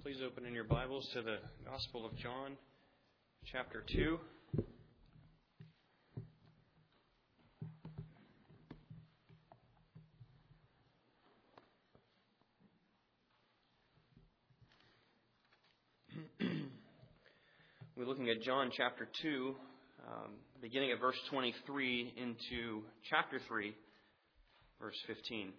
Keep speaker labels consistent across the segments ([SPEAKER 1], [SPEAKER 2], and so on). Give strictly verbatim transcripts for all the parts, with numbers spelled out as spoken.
[SPEAKER 1] Please open in your Bibles to the Gospel of John, chapter two. We're looking at John chapter two, um, beginning at verse twenty-three into chapter three, verse fifteen.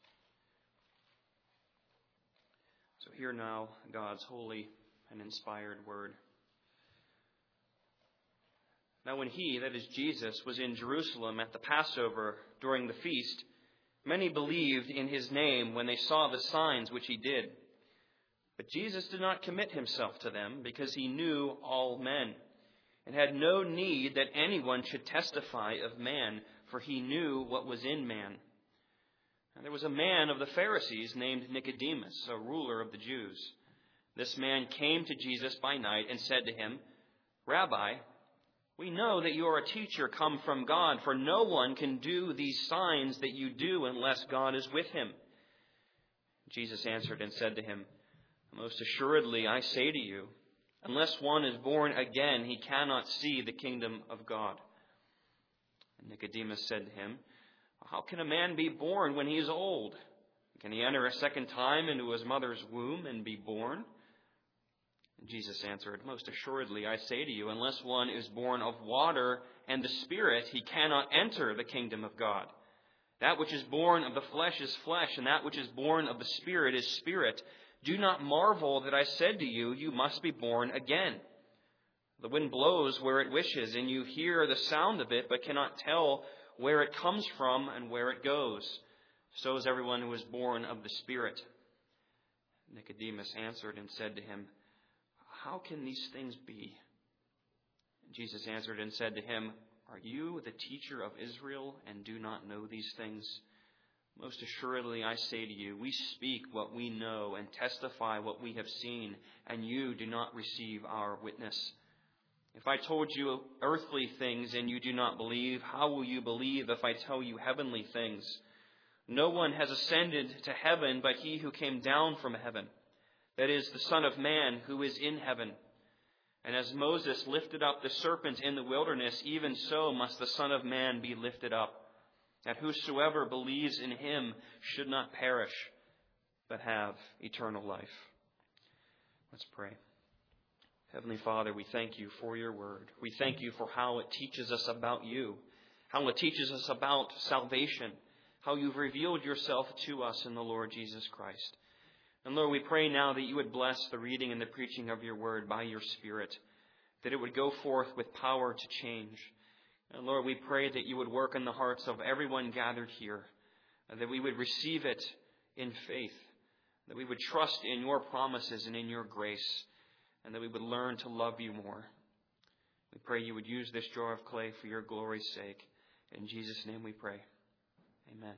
[SPEAKER 1] So hear now God's holy and inspired word. Now when he, that is Jesus, was in Jerusalem at the Passover during the feast, many believed in his name when they saw the signs which he did. But Jesus did not commit himself to them, because he knew all men, and had no need that anyone should testify of man, for he knew what was in man. And there was a man of the Pharisees named Nicodemus, a ruler of the Jews. This man came to Jesus by night and said to him, "Rabbi, we know that you are a teacher come from God, for no one can do these signs that you do unless God is with him." Jesus answered and said to him, "Most assuredly I say to you, unless one is born again, he cannot see the kingdom of God." And Nicodemus said to him, "How can a man be born when he is old? Can he enter a second time into his mother's womb and be born?" And Jesus answered, "Most assuredly I say to you, unless one is born of water and the Spirit, he cannot enter the kingdom of God. That which is born of the flesh is flesh, and that which is born of the Spirit is spirit. Do not marvel that I said to you, you must be born again. The wind blows where it wishes, and you hear the sound of it, but cannot tell where it comes from and where it goes. So is everyone who is born of the Spirit." Nicodemus answered and said to him, "How can these things be?" Jesus answered and said to him, "Are you the teacher of Israel and do not know these things? Most assuredly I say to you, we speak what we know and testify what we have seen, and you do not receive our witness. If I told you earthly things and you do not believe, how will you believe if I tell you heavenly things? No one has ascended to heaven but he who came down from heaven, that is, the Son of Man who is in heaven. And as Moses lifted up the serpent in the wilderness, even so must the Son of Man be lifted up, that whosoever believes in him should not perish, but have eternal life." Let's pray. Heavenly Father, we thank you for your word. We thank you for how it teaches us about you, how it teaches us about salvation, how you've revealed yourself to us in the Lord Jesus Christ. And Lord, we pray now that you would bless the reading and the preaching of your word by your Spirit, that it would go forth with power to change. And Lord, we pray that you would work in the hearts of everyone gathered here, and that we would receive it in faith, that we would trust in your promises and in your grace, and that we would learn to love you more. We pray you would use this jar of clay for your glory's sake. In Jesus' name we pray. Amen.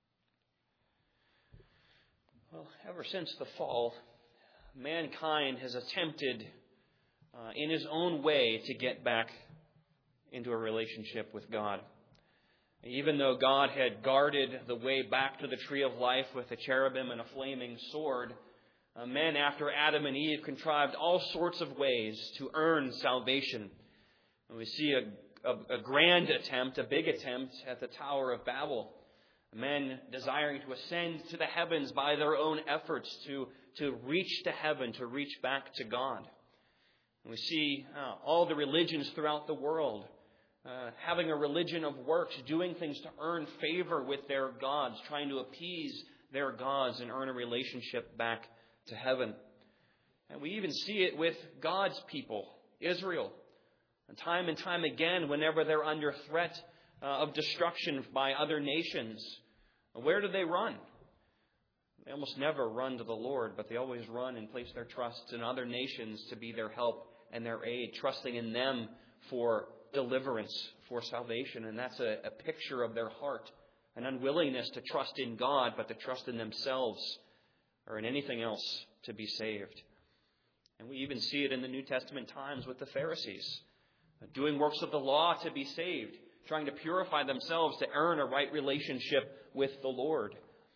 [SPEAKER 1] Well, ever since the fall, mankind has attempted uh, in his own way to get back into a relationship with God. Even though God had guarded the way back to the tree of life with a cherubim and a flaming sword, Uh, men after Adam and Eve contrived all sorts of ways to earn salvation. And we see a, a, a grand attempt, a big attempt at the Tower of Babel. Men desiring to ascend to the heavens by their own efforts to, to reach to heaven, to reach back to God. And we see uh, all the religions throughout the world uh, having a religion of works, doing things to earn favor with their gods, trying to appease their gods and earn a relationship back to heaven. And we even see it with God's people, Israel. And time and time again, whenever they're under threat uh, of destruction by other nations, where do they run? They almost never run to the Lord, but they always run and place their trust in other nations to be their help and their aid, trusting in them for deliverance, for salvation. And that's a, a picture of their heart, an unwillingness to trust in God, but to trust in themselves or in anything else to be saved. And we even see it in the New Testament times with the Pharisees, doing works of the law to be saved, trying to purify themselves to earn a right relationship with the Lord.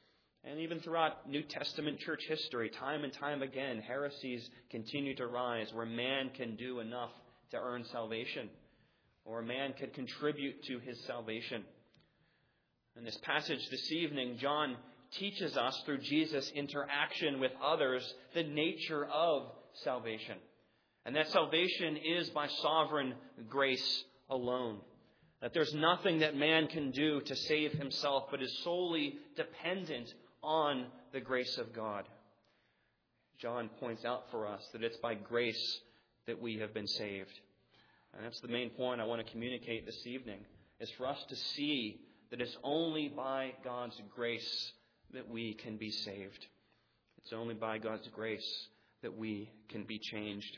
[SPEAKER 1] And even throughout New Testament church history, time and time again, heresies continue to rise where man can do enough to earn salvation, or a man can contribute to his salvation. In this passage this evening, John teaches us through Jesus' interaction with others the nature of salvation. And that salvation is by sovereign grace alone. That there's nothing that man can do to save himself, but is solely dependent on the grace of God. John points out for us that it's by grace that we have been saved. And that's the main point I want to communicate this evening, is for us to see that it's only by God's grace that we can be saved. It's only by God's grace that we can be changed.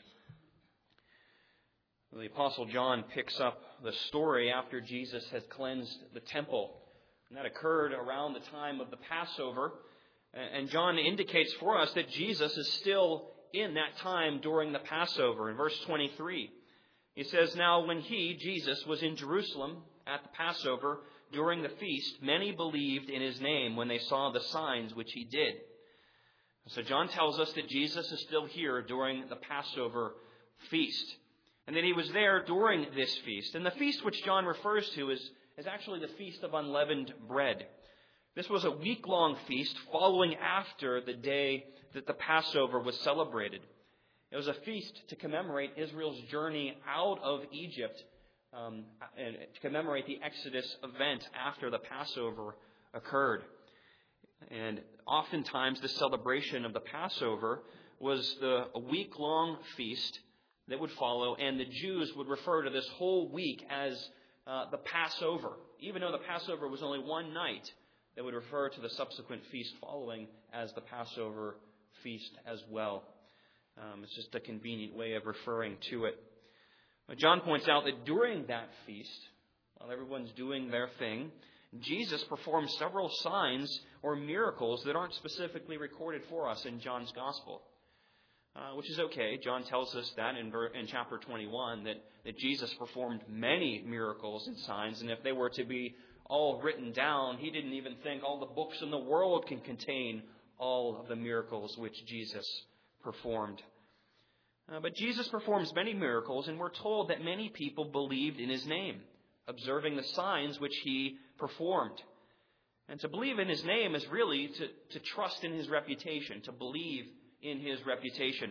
[SPEAKER 1] The Apostle John picks up the story after Jesus has cleansed the temple. And that occurred around the time of the Passover. And John indicates for us that Jesus is still in that time during the Passover. In verse twenty-three, he says, "Now when he, Jesus, was in Jerusalem at the Passover during the feast, many believed in his name when they saw the signs which he did." So John tells us that Jesus is still here during the Passover feast. And that he was there during this feast. And the feast which John refers to is, is actually the Feast of Unleavened Bread. This was a week-long feast following after the day that the Passover was celebrated. It was a feast to commemorate Israel's journey out of Egypt, um, and to commemorate the Exodus event after the Passover occurred. And oftentimes the celebration of the Passover was the, a week-long feast that would follow, and the Jews would refer to this whole week as uh, the Passover. Even though the Passover was only one night, they would refer to the subsequent feast following as the Passover feast as well. Um, it's just a convenient way of referring to it. But John points out that during that feast, while everyone's doing their thing, Jesus performed several signs or miracles that aren't specifically recorded for us in John's Gospel. Uh, which is okay. John tells us that in, ver- in chapter twenty-one, that, that Jesus performed many miracles and signs, and if they were to be all written down, he didn't even think all the books in the world can contain all of the miracles which Jesus performed. Uh, but Jesus performs many miracles, and we're told that many people believed in his name, observing the signs which he performed. And to believe in his name is really to, to trust in his reputation, to believe in his reputation.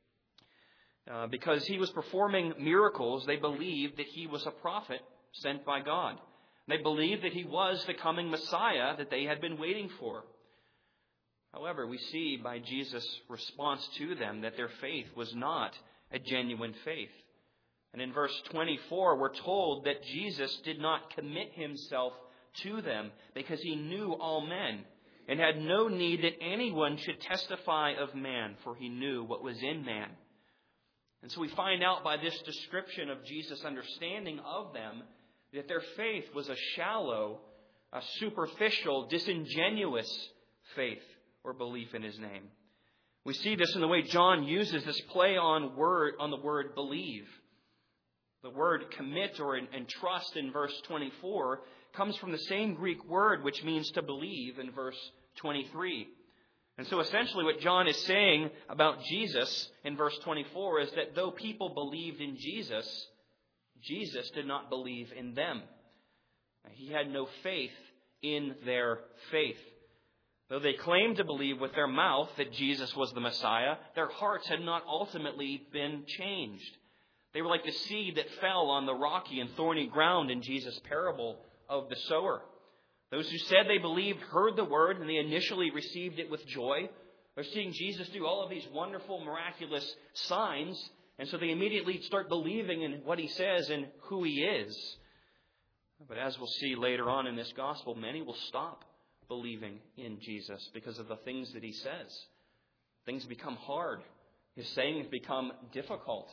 [SPEAKER 1] Uh, because he was performing miracles, they believed that he was a prophet sent by God. They believed that he was the coming Messiah that they had been waiting for. However, we see by Jesus' response to them that their faith was not a genuine faith. And in verse twenty-four, we're told that Jesus did not commit himself to them because he knew all men, and had no need that anyone should testify of man, for he knew what was in man. And so we find out by this description of Jesus' understanding of them that their faith was a shallow, a superficial, disingenuous faith or belief in his name. We see this in the way John uses this play on word on the word believe. The word commit or and trust in verse twenty-four comes from the same Greek word which means to believe in verse twenty-three. And so essentially what John is saying about Jesus in verse twenty-four is that though people believed in Jesus, Jesus did not believe in them. He had no faith in their faith. Though they claimed to believe with their mouth that Jesus was the Messiah, their hearts had not ultimately been changed. They were like the seed that fell on the rocky and thorny ground in Jesus' parable of the sower. Those who said they believed heard the word and they initially received it with joy. They're seeing Jesus do all of these wonderful, miraculous signs, and so they immediately start believing in what he says and who he is. But as we'll see later on in this gospel, many will stop believing in Jesus because of the things that he says. Things become hard. His sayings become difficult.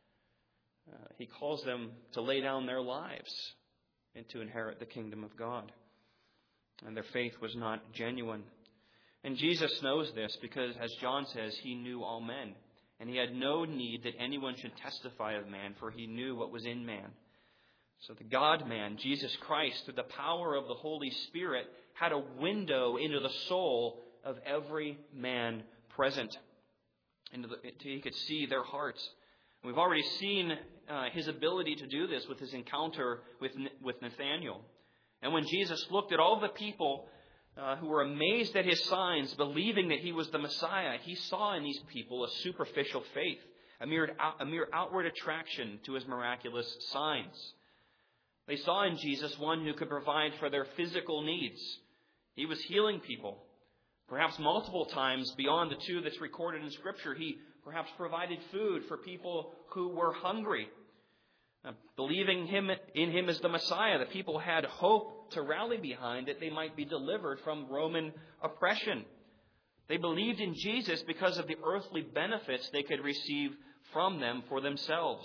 [SPEAKER 1] Uh, he calls them to lay down their lives and to inherit the kingdom of God. And their faith was not genuine. And Jesus knows this because, as John says, he knew all men. And he had no need that anyone should testify of man, for he knew what was in man. So the God-man, Jesus Christ, through the power of the Holy Spirit, had a window into the soul of every man present. And he could see their hearts. We've already seen uh, his ability to do this with his encounter with, with Nathanael. And when Jesus looked at all the people uh, who were amazed at his signs, believing that he was the Messiah, he saw in these people a superficial faith, a mere, a mere outward attraction to his miraculous signs. They saw in Jesus one who could provide for their physical needs. He was healing people. Perhaps multiple times beyond the two that's recorded in Scripture, he perhaps provided food for people who were hungry. Uh, believing him in him as the Messiah, the people had hope to rally behind that they might be delivered from Roman oppression. They believed in Jesus because of the earthly benefits they could receive from them for themselves.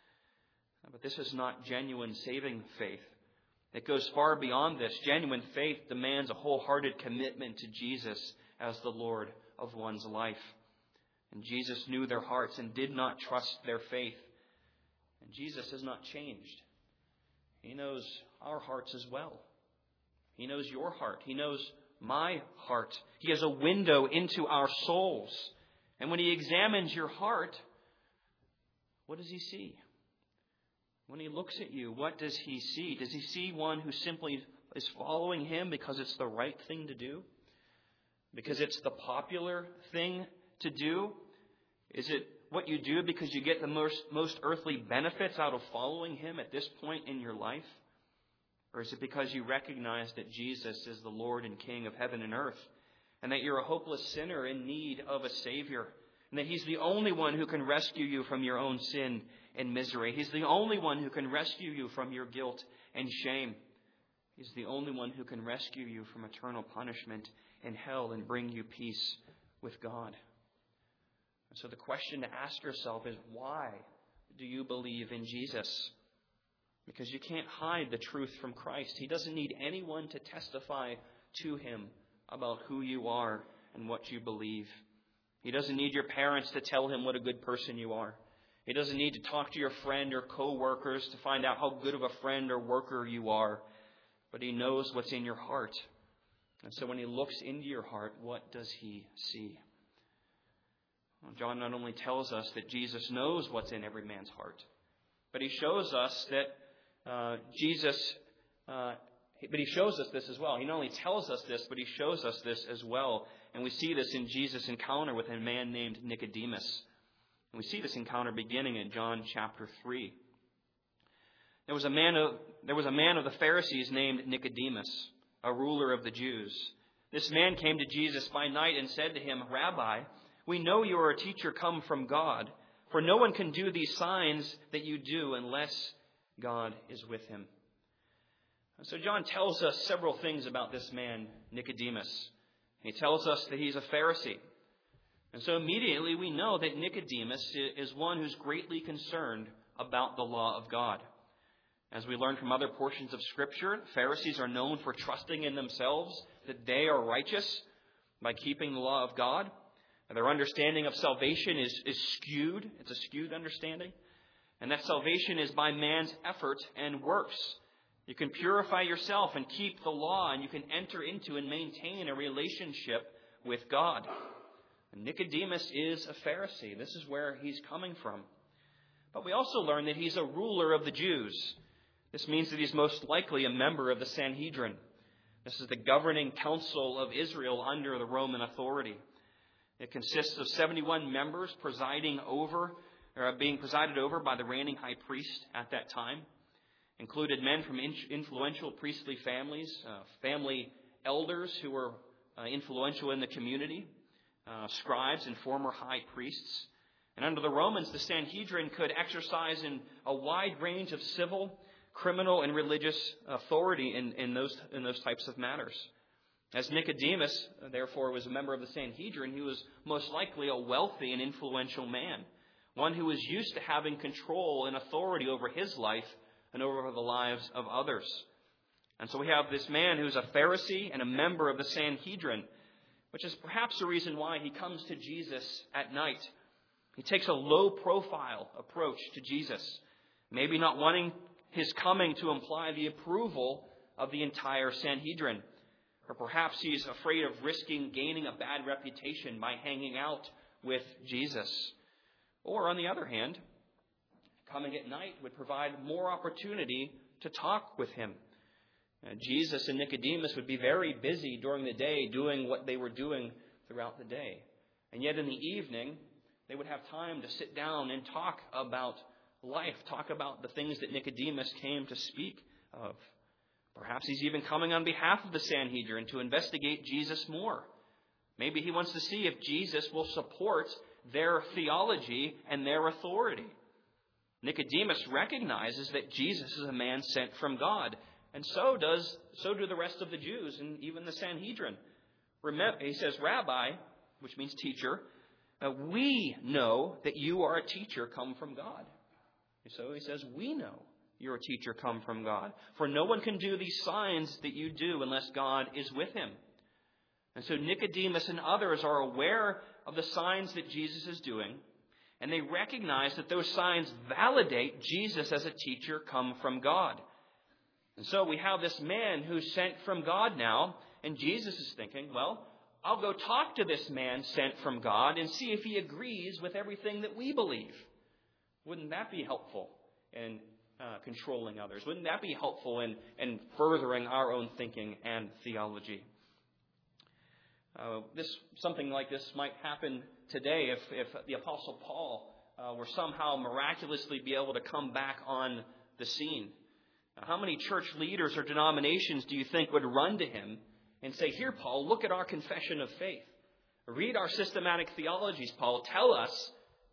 [SPEAKER 1] But this is not genuine saving faith. It goes far beyond this. Genuine faith demands a wholehearted commitment to Jesus as the Lord of one's life. And Jesus knew their hearts and did not trust their faith. And Jesus has not changed. He knows our hearts as well. He knows your heart. He knows my heart. He has a window into our souls. And when he examines your heart, what does he see? When he looks at you, what does he see? Does he see one who simply is following him because it's the right thing to do? Because it's the popular thing to do? Is it what you do because you get the most, most earthly benefits out of following him at this point in your life? Or is it because you recognize that Jesus is the Lord and King of heaven and earth, and that you're a hopeless sinner in need of a Savior, and that he's the only one who can rescue you from your own sin and misery? He's the only one who can rescue you from your guilt and shame. He's the only one who can rescue you from eternal punishment in hell and bring you peace with God. And so the question to ask yourself is, why do you believe in Jesus? Because you can't hide the truth from Christ. He doesn't need anyone to testify to him about who you are and what you believe. He doesn't need your parents to tell him what a good person you are. He doesn't need to talk to your friend or co-workers to find out how good of a friend or worker you are. But he knows what's in your heart. And so when he looks into your heart, what does he see? Well, John not only tells us that Jesus knows what's in every man's heart, but he shows us that uh, Jesus, uh, but he shows us this as well. He not only tells us this, but he shows us this as well. And we see this in Jesus' encounter with a man named Nicodemus. And we see this encounter beginning in John chapter three. There was a man of, there was a man of the Pharisees named Nicodemus, a ruler of the Jews. This man came to Jesus by night and said to him, "Rabbi, we know you are a teacher come from God, for no one can do these signs that you do unless God is with him." And so John tells us several things about this man, Nicodemus. He tells us that he's a Pharisee. And so immediately we know that Nicodemus is one who's greatly concerned about the law of God. As we learn from other portions of Scripture, Pharisees are known for trusting in themselves that they are righteous by keeping the law of God. And their understanding of salvation is, is skewed. It's a skewed understanding. And that salvation is by man's effort and works. You can purify yourself and keep the law, and you can enter into and maintain a relationship with God. And Nicodemus is a Pharisee. This is where he's coming from. But we also learn that he's a ruler of the Jews. This means that he's most likely a member of the Sanhedrin. This is the governing council of Israel under the Roman authority. It consists of seventy-one members presiding over, or being presided over by the reigning high priest at that time. Included men from influential priestly families, uh, family elders who were uh, influential in the community, uh, scribes and former high priests. And under the Romans, the Sanhedrin could exercise in a wide range of civil, criminal, and religious authority in, in those in those types of matters. As Nicodemus, therefore, was a member of the Sanhedrin, he was most likely a wealthy and influential man, one who was used to having control and authority over his life and over the lives of others. And so we have this man who's a Pharisee and a member of the Sanhedrin, which is perhaps the reason why he comes to Jesus at night. He takes a low-profile approach to Jesus, maybe not wanting his coming to imply the approval of the entire Sanhedrin. Or perhaps he's afraid of risking gaining a bad reputation by hanging out with Jesus. Or on the other hand, coming at night would provide more opportunity to talk with him. Uh, Jesus and Nicodemus would be very busy during the day doing what they were doing throughout the day. And yet in the evening, they would have time to sit down and talk about life, talk about the things that Nicodemus came to speak of. Perhaps he's even coming on behalf of the Sanhedrin to investigate Jesus more. Maybe he wants to see if Jesus will support their theology and their authority. Nicodemus recognizes that Jesus is a man sent from God, and so does so do the rest of the Jews and even the Sanhedrin. Remember, he says, "Rabbi," which means teacher, uh, "we know that you are a teacher come from God." And so he says, "We know you're a teacher come from God. For no one can do these signs that you do unless God is with him." And so Nicodemus and others are aware of the signs that Jesus is doing, and they recognize that those signs validate Jesus as a teacher come from God. And so we have this man who's sent from God now, and Jesus is thinking, well, I'll go talk to this man sent from God and see if he agrees with everything that we believe. Wouldn't that be helpful in uh, controlling others? Wouldn't that be helpful in, in furthering our own thinking and theology? Uh, this something like this might happen today if, if the Apostle Paul uh, were somehow miraculously be able to come back on the scene. Now, how many church leaders or denominations do you think would run to him and say, "Here, Paul, look at our confession of faith. Read our systematic theologies, Paul. Tell us,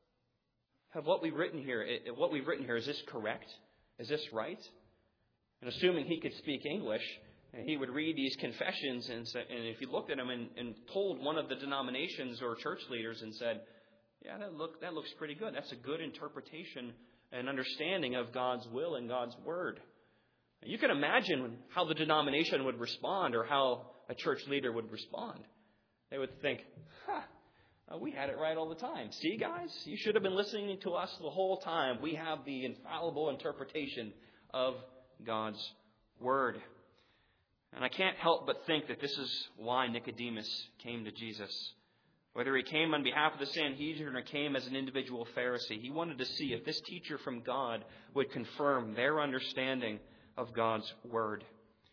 [SPEAKER 1] have what we've written here, what we've written here, is this correct? Is this right?" And assuming he could speak English, he would read these confessions, and, say, and if he looked at them and, and told one of the denominations or church leaders and said, "Yeah, that look that looks pretty good. That's a good interpretation and understanding of God's will and God's word." You can imagine how the denomination would respond, or how a church leader would respond. They would think, "Huh, we had it right all the time. See, guys, you should have been listening to us the whole time. We have the infallible interpretation of God's word." And I can't help but think that this is why Nicodemus came to Jesus. Whether he came on behalf of the Sanhedrin or came as an individual Pharisee, he wanted to see if this teacher from God would confirm their understanding of God's word.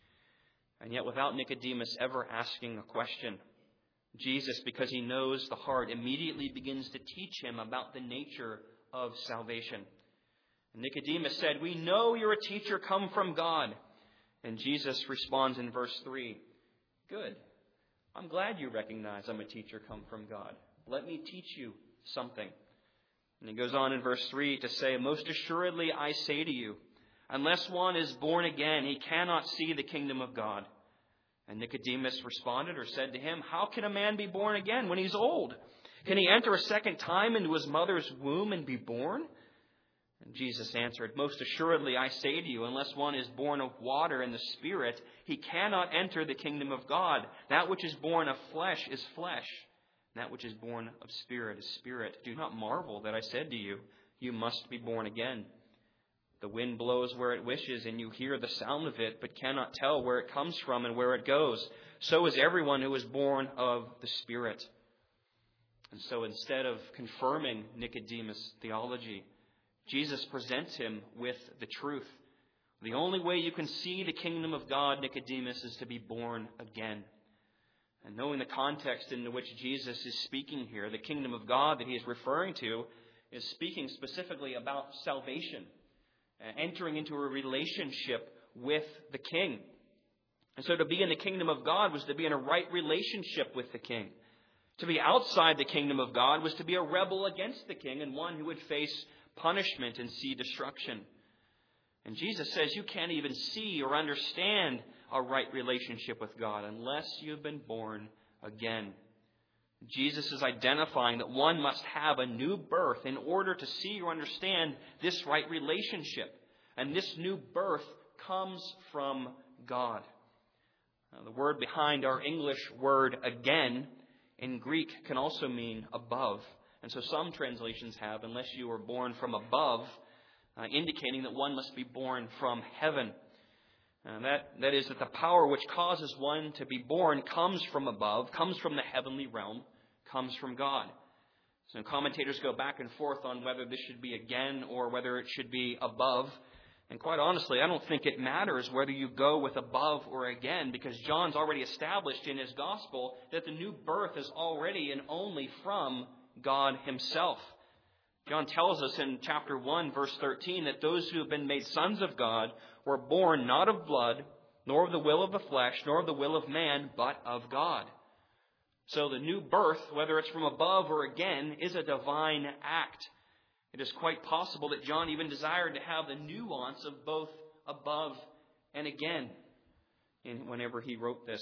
[SPEAKER 1] And yet, without Nicodemus ever asking a question, Jesus, because he knows the heart, immediately begins to teach him about the nature of salvation. And Nicodemus said, "We know you're a teacher come from God." And Jesus responds in verse three, "Good. I'm glad you recognize I'm a teacher come from God. Let me teach you something." And he goes on in verse three to say, "Most assuredly I say to you, unless one is born again, he cannot see the kingdom of God." And Nicodemus responded or said to him, "How can a man be born again when he's old? Can he enter a second time into his mother's womb and be born?" And Jesus answered, "Most assuredly I say to you, unless one is born of water and the Spirit, he cannot enter the kingdom of God. That which is born of flesh is flesh, and that which is born of Spirit is spirit. Do not marvel that I said to you, you must be born again. The wind blows where it wishes, and you hear the sound of it, but cannot tell where it comes from and where it goes. So is everyone who is born of the Spirit." And so instead of confirming Nicodemus' theology, Jesus presents him with the truth. The only way you can see the kingdom of God, Nicodemus, is to be born again. And knowing the context in which Jesus is speaking here, the kingdom of God that he is referring to is speaking specifically about salvation, entering into a relationship with the King. And so to be in the kingdom of God was to be in a right relationship with the King. To be outside the kingdom of God was to be a rebel against the King and one who would face punishment and see destruction. And Jesus says you can't even see or understand a right relationship with God unless you've been born again. Jesus is identifying that one must have a new birth in order to see or understand this right relationship. And this new birth comes from God. Now, the word behind our English word "again" in Greek can also mean above. And so some translations have, unless you were born from above, uh, indicating that one must be born from heaven. And that, that is that the power which causes one to be born comes from above, comes from the heavenly realm, comes from God. So commentators go back and forth on whether this should be again or whether it should be above. And quite honestly, I don't think it matters whether you go with above or again, because John's already established in his gospel that the new birth is already and only from God himself. John tells us in chapter one, verse thirteen, that those who have been made sons of God were born not of blood, nor of the will of the flesh, nor of the will of man, but of God. So the new birth, whether it's from above or again, is a divine act. It is quite possible that John even desired to have the nuance of both above and again in whenever he wrote this.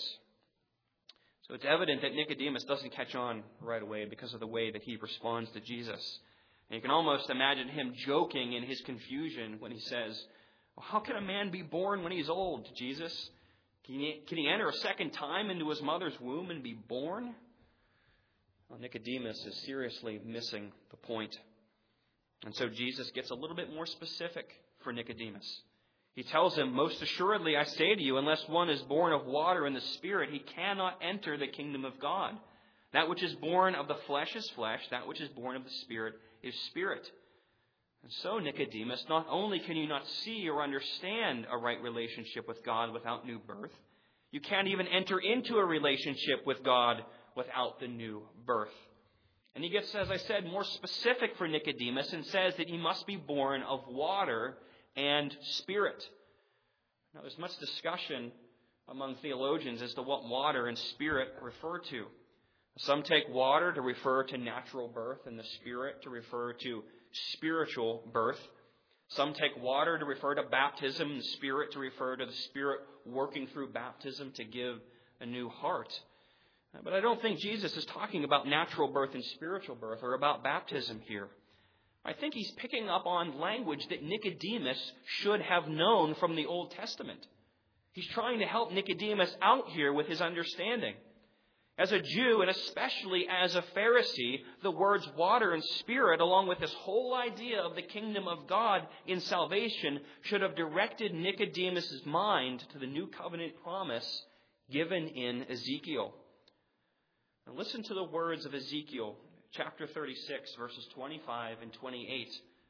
[SPEAKER 1] So it's evident that Nicodemus doesn't catch on right away because of the way that he responds to Jesus. And you can almost imagine him joking in his confusion when he says, well, how can a man be born when he's old, Jesus? Can he, can he enter a second time into his mother's womb and be born? Well, Nicodemus is seriously missing the point. And so Jesus gets a little bit more specific for Nicodemus. He tells him, most assuredly I say to you, unless one is born of water and the Spirit, he cannot enter the kingdom of God. That which is born of the flesh is flesh, that which is born of the Spirit is spirit. And so, Nicodemus, not only can you not see or understand a right relationship with God without new birth, you can't even enter into a relationship with God without the new birth. And he gets, as I said, more specific for Nicodemus and says that he must be born of water and Spirit. Now, there's much discussion among theologians as to what water and Spirit refer to. Some take water to refer to natural birth and the Spirit to refer to spiritual birth. Some take water to refer to baptism and the Spirit to refer to the Spirit working through baptism to give a new heart. But I don't think Jesus is talking about natural birth and spiritual birth or about baptism here. I think he's picking up on language that Nicodemus should have known from the Old Testament. He's trying to help Nicodemus out here with his understanding. As a Jew, and especially as a Pharisee, the words water and Spirit, along with this whole idea of the kingdom of God in salvation, should have directed Nicodemus' mind to the new covenant promise given in Ezekiel. Now listen to the words of Ezekiel, chapter thirty-six, verses twenty-five and twenty-eight.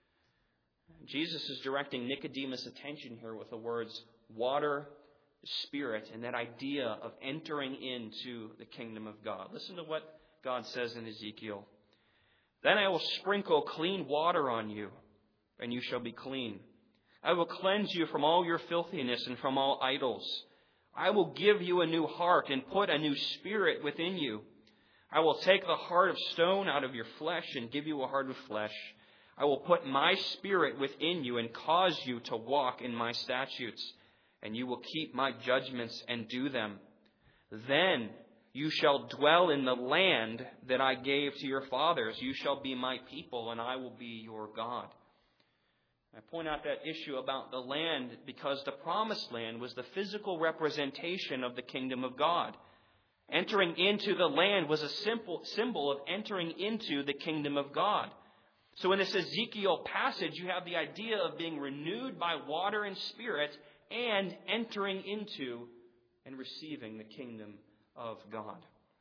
[SPEAKER 1] Jesus is directing Nicodemus' attention here with the words water, Spirit, and that idea of entering into the kingdom of God. Listen to what God says in Ezekiel. Then I will sprinkle clean water on you, and you shall be clean. I will cleanse you from all your filthiness and from all idols. I will give you a new heart and put a new spirit within you. I will take the heart of stone out of your flesh and give you a heart of flesh. I will put my spirit within you and cause you to walk in my statutes, and you will keep my judgments and do them. Then you shall dwell in the land that I gave to your fathers. You shall be my people, and I will be your God. I point out that issue about the land because the promised land was the physical representation of the kingdom of God. Entering into the land was a simple symbol of entering into the kingdom of God. So in this Ezekiel passage, you have the idea of being renewed by water and Spirit and entering into and receiving the kingdom of God.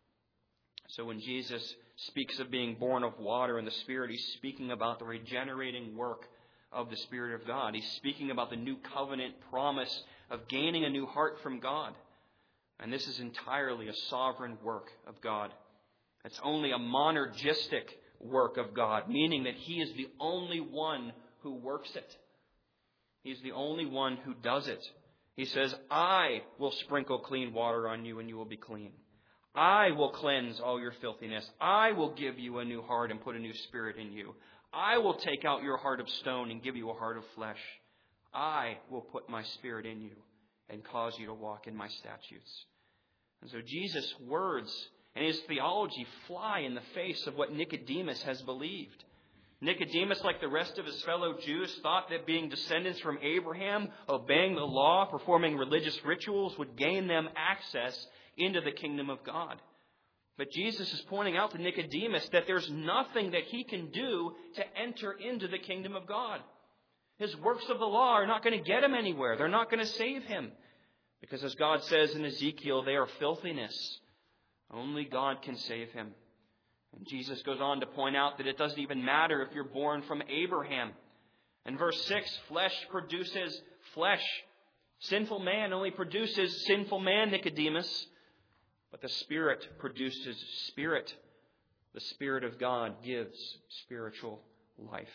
[SPEAKER 1] So when Jesus speaks of being born of water and the Spirit, he's speaking about the regenerating work of the Spirit of God. He's speaking about the new covenant promise of gaining a new heart from God. And this is entirely a sovereign work of God. It's only a monergistic work of God, meaning that he is the only one who works it. He's the only one who does it. He says, I will sprinkle clean water on you and you will be clean. I will cleanse all your filthiness. I will give you a new heart and put a new spirit in you. I will take out your heart of stone and give you a heart of flesh. I will put my spirit in you and cause you to walk in my statutes. And so Jesus' words and his theology fly in the face of what Nicodemus has believed. Nicodemus, like the rest of his fellow Jews, thought that being descendants from Abraham, obeying the law, performing religious rituals would gain them access into the kingdom of God. But Jesus is pointing out to Nicodemus that there's nothing that he can do to enter into the kingdom of God. His works of the law are not going to get him anywhere. They're not going to save him. Because as God says in Ezekiel, they are filthiness. Only God can save him. And Jesus goes on to point out that it doesn't even matter if you're born from Abraham. In verse six, flesh produces flesh. Sinful man only produces sinful man, Nicodemus. But the Spirit produces spirit. The Spirit of God gives spiritual life.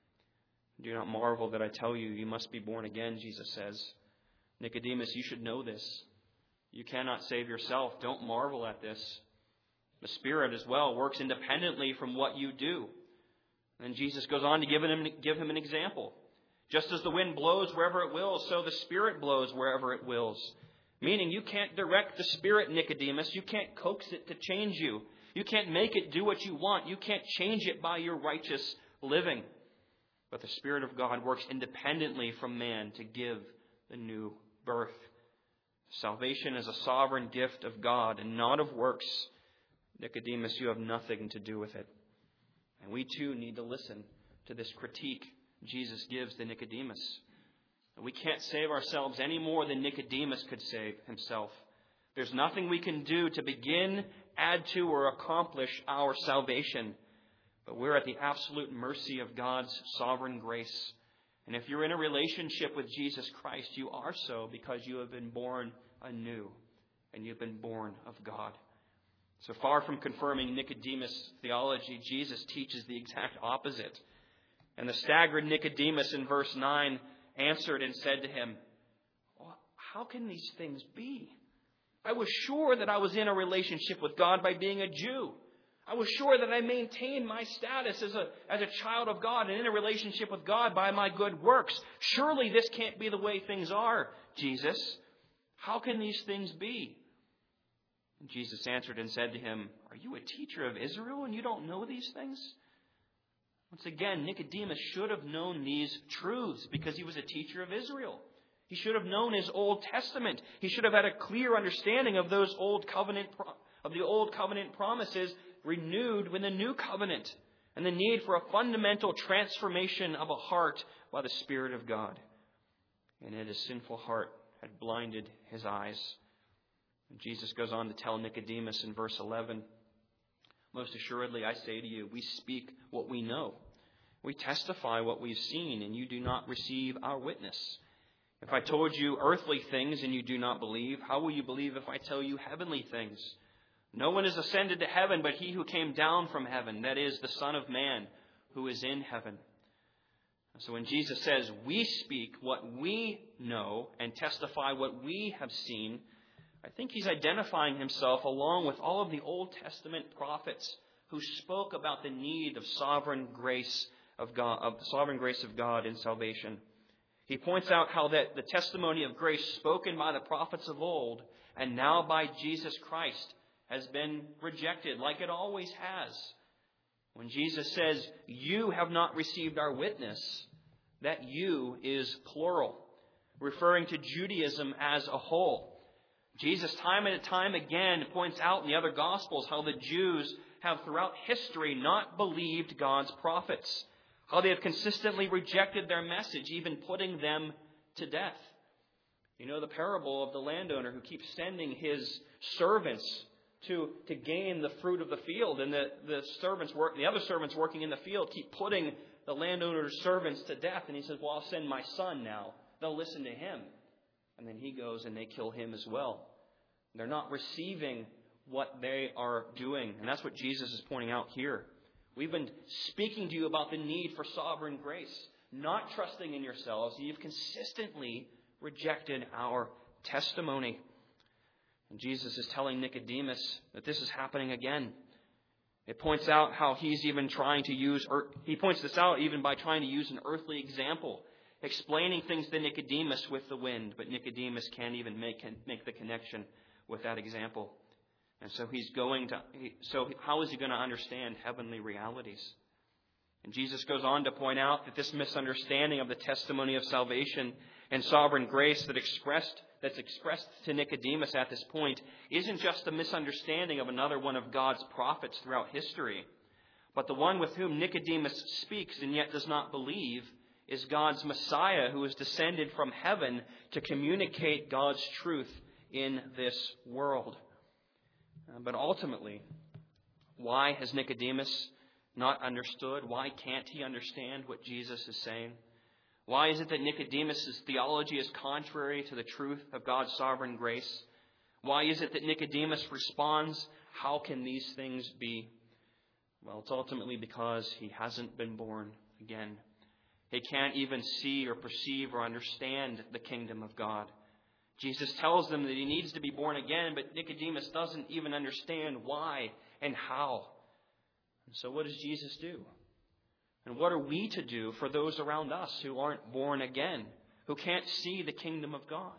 [SPEAKER 1] Do not marvel that I tell you, you must be born again, Jesus says. Nicodemus, you should know this. You cannot save yourself. Don't marvel at this. The Spirit as well works independently from what you do. And Jesus goes on to give him, give him an example. Just as the wind blows wherever it wills, so the Spirit blows wherever it wills. Meaning you can't direct the Spirit, Nicodemus. You can't coax it to change you. You can't make it do what you want. You can't change it by your righteous living. But the Spirit of God works independently from man to give the new birth. Salvation is a sovereign gift of God and not of works. Nicodemus, you have nothing to do with it. And we too need to listen to this critique Jesus gives to Nicodemus. We can't save ourselves any more than Nicodemus could save himself. There's nothing we can do to begin, add to, or accomplish our salvation. But we're at the absolute mercy of God's sovereign grace. And if you're in a relationship with Jesus Christ, you are so because you have been born anew and you've been born of God. So far from confirming Nicodemus' theology, Jesus teaches the exact opposite. And the staggered Nicodemus in verse nine answered and said to him, how can these things be? I was sure that I was in a relationship with God by being a Jew. I was sure that I maintained my status as a, as a child of God and in a relationship with God by my good works. Surely this can't be the way things are, Jesus. How can these things be? And Jesus answered and said to him, are you a teacher of Israel and you don't know these things? Once again, Nicodemus should have known these truths because he was a teacher of Israel. He should have known his Old Testament. He should have had a clear understanding of those old covenant of the old covenant promises renewed with the new covenant and the need for a fundamental transformation of a heart by the Spirit of God. And yet his sinful heart had blinded his eyes. And Jesus goes on to tell Nicodemus in verse eleven, most assuredly I say to you, we speak what we know. We testify what we've seen, and you do not receive our witness. If I told you earthly things and you do not believe, how will you believe if I tell you heavenly things? No one has ascended to heaven but he who came down from heaven, that is, the Son of Man who is in heaven. So when Jesus says we speak what we know and testify what we have seen, I think he's identifying himself along with all of the Old Testament prophets who spoke about the need of sovereign grace of God, of the sovereign grace of God in salvation. He points out how that the testimony of grace spoken by the prophets of old and now by Jesus Christ has been rejected like it always has. When Jesus says, you have not received our witness, that you is plural, referring to Judaism as a whole. Jesus time and time again points out in the other Gospels how the Jews have throughout history not believed God's prophets, how they have consistently rejected their message, even putting them to death. You know the parable of the landowner who keeps sending his servants to, to gain the fruit of the field, and the, the servants work, the other servants working in the field keep putting the landowner's servants to death. And he says, well, I'll send my son now. They'll listen to him. And then he goes and they kill him as well. They're not receiving what they are doing. And that's what Jesus is pointing out here. We've been speaking to you about the need for sovereign grace, not trusting in yourselves. You've consistently rejected our testimony. And Jesus is telling Nicodemus that this is happening again. It points out how he's even trying to use, he points this out even by trying to use an earthly example, explaining things to Nicodemus with the wind, but Nicodemus can't even make make the connection with that example. And so he's going to, so how is he going to understand heavenly realities? And Jesus goes on to point out that this misunderstanding of the testimony of salvation and sovereign grace that expressed that's expressed to Nicodemus at this point isn't just a misunderstanding of another one of God's prophets throughout history, but the one with whom Nicodemus speaks and yet does not believe is God's Messiah who is descended from heaven to communicate God's truth in this world. Uh, but ultimately, why has Nicodemus not understood? Why can't he understand what Jesus is saying? Why is it that Nicodemus' theology is contrary to the truth of God's sovereign grace? Why is it that Nicodemus responds, "How can these things be?" Well, it's ultimately because he hasn't been born again. He can't even see or perceive or understand the kingdom of God. Jesus tells them that he needs to be born again, but Nicodemus doesn't even understand why and how. And so what does Jesus do? And what are we to do for those around us who aren't born again, who can't see the kingdom of God?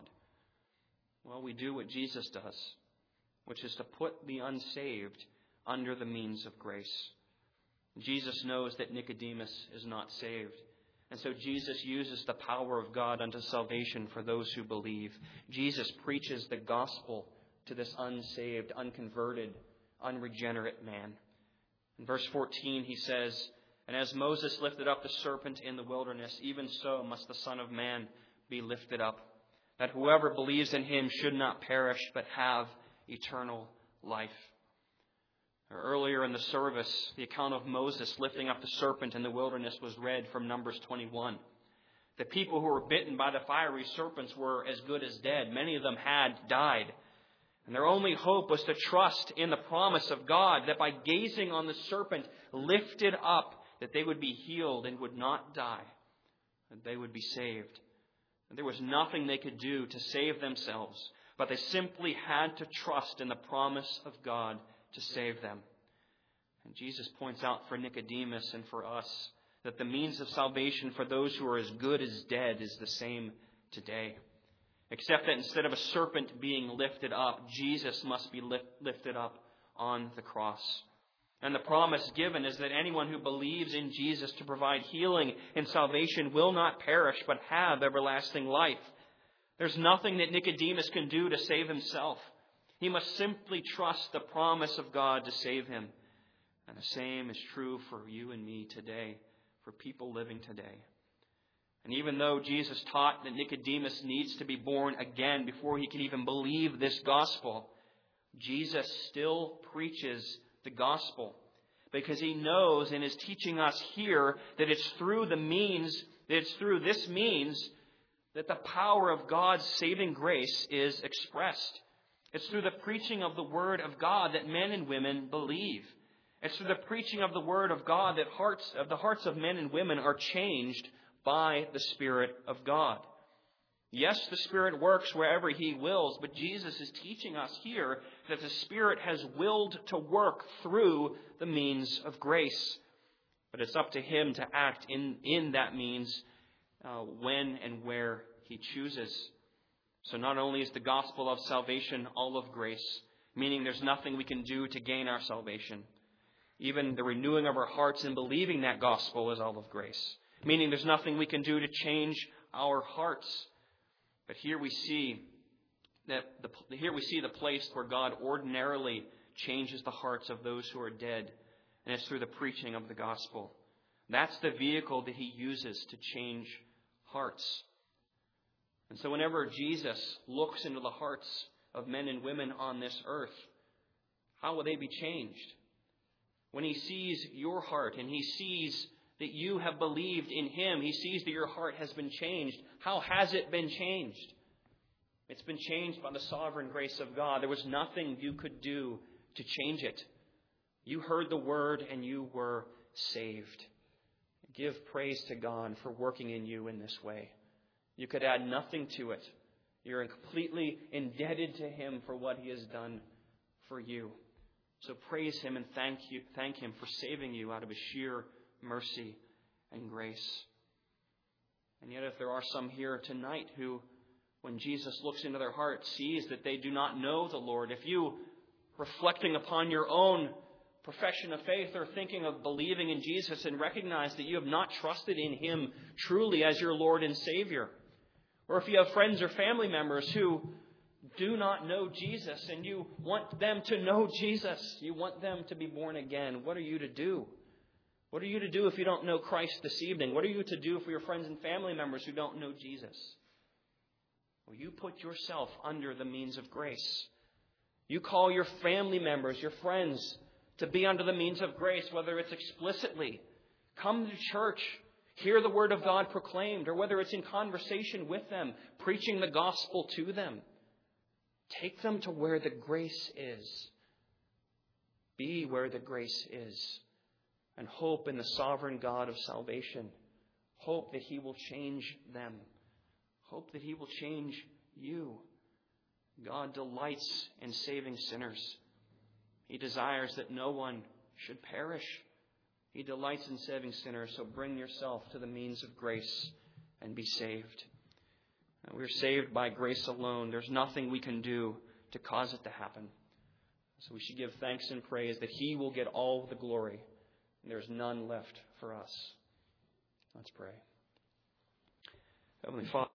[SPEAKER 1] Well, we do what Jesus does, which is to put the unsaved under the means of grace. Jesus knows that Nicodemus is not saved. And so Jesus uses the power of God unto salvation for those who believe. Jesus preaches the gospel to this unsaved, unconverted, unregenerate man. In verse fourteen, he says, "And as Moses lifted up the serpent in the wilderness, even so must the Son of Man be lifted up, that whoever believes in him should not perish, but have eternal life." Earlier in the service, the account of Moses lifting up the serpent in the wilderness was read from Numbers twenty-one. The people who were bitten by the fiery serpents were as good as dead. Many of them had died. And their only hope was to trust in the promise of God that by gazing on the serpent lifted up, that they would be healed and would not die, that they would be saved. And there was nothing they could do to save themselves, but they simply had to trust in the promise of God to save them. And Jesus points out for Nicodemus and for us that the means of salvation for those who are as good as dead is the same today. Except that instead of a serpent being lifted up, Jesus must be lift, lifted up on the cross. And the promise given is that anyone who believes in Jesus to provide healing and salvation will not perish, but have everlasting life. There's nothing that Nicodemus can do to save himself. He must simply trust the promise of God to save him. And the same is true for you and me today, for people living today. And even though Jesus taught that Nicodemus needs to be born again before he can even believe this gospel, Jesus still preaches the gospel, because he knows and is teaching us here that it's through the means, that it's through this means that the power of God's saving grace is expressed. It's through the preaching of the word of God that men and women believe. It's through the preaching of the word of God that hearts of the hearts of men and women are changed by the Spirit of God. Yes, the Spirit works wherever he wills, but Jesus is teaching us here that the Spirit has willed to work through the means of grace. But it's up to him to act in, in that means uh, when and where he chooses. So not only is the gospel of salvation all of grace, meaning there's nothing we can do to gain our salvation. Even the renewing of our hearts in believing that gospel is all of grace, meaning there's nothing we can do to change our hearts. But here we see that the, here we see the place where God ordinarily changes the hearts of those who are dead, and it's through the preaching of the gospel. That's the vehicle that he uses to change hearts. And so whenever Jesus looks into the hearts of men and women on this earth, how will they be changed? When he sees your heart and he sees that you have believed in him, he sees that your heart has been changed. How has it been changed? It's been changed by the sovereign grace of God. There was nothing you could do to change it. You heard the word and you were saved. Give praise to God for working in you in this way. You could add nothing to it. You're completely indebted to him for what he has done for you. So praise him and thank you, thank him for saving you out of his sheer mercy and grace. And yet if there are some here tonight who, when Jesus looks into their heart, sees that they do not know the Lord, if you, reflecting upon your own profession of faith or thinking of believing in Jesus and recognize that you have not trusted in him truly as your Lord and Savior, or if you have friends or family members who do not know Jesus and you want them to know Jesus, you want them to be born again, what are you to do? What are you to do if you don't know Christ this evening? What are you to do for your friends and family members who don't know Jesus? Well, you put yourself under the means of grace. You call your family members, your friends, to be under the means of grace, whether it's explicitly, come to church, hear the word of God proclaimed, or whether it's in conversation with them, preaching the gospel to them. Take them to where the grace is. Be where the grace is. And hope in the sovereign God of salvation. Hope that He will change them. Hope that He will change you. God delights in saving sinners. He desires that no one should perish. He delights in saving sinners, so bring yourself to the means of grace and be saved. We're saved by grace alone. There's nothing we can do to cause it to happen. So we should give thanks and praise that He will get all the glory. And there's none left for us. Let's pray. Heavenly Father,